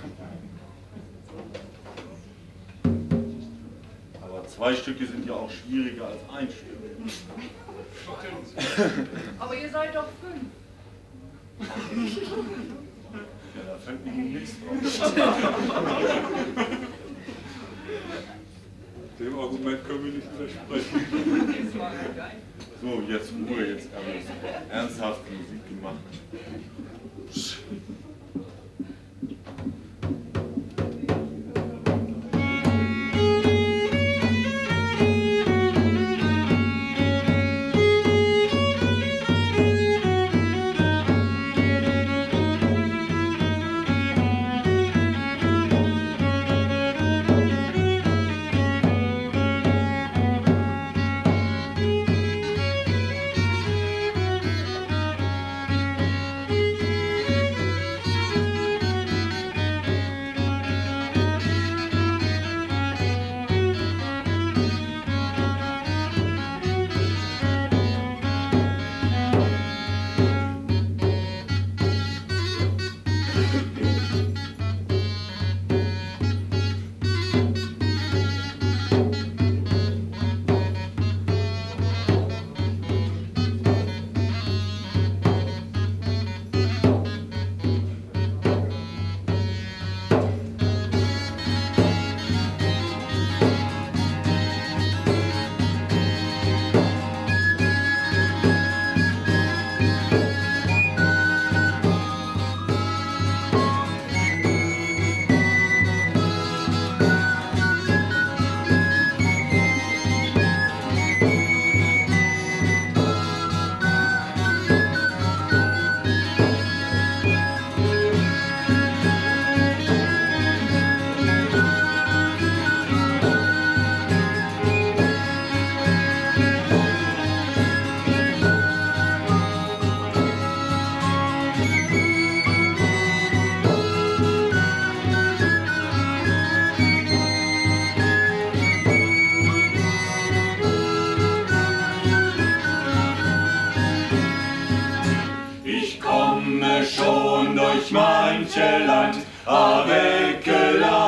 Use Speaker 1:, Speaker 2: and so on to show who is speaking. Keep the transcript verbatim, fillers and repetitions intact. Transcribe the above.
Speaker 1: Aber zwei Stücke sind ja auch schwieriger als ein Stück.
Speaker 2: Aber ihr seid doch fünf.
Speaker 1: Ja, da fällt mir nichts drauf.
Speaker 3: Dem Argument können wir nicht widersprechen.
Speaker 1: So, jetzt Ruhe, jetzt haben wir ernsthafte Musik gemacht.
Speaker 4: Schon durch manche Land, avec la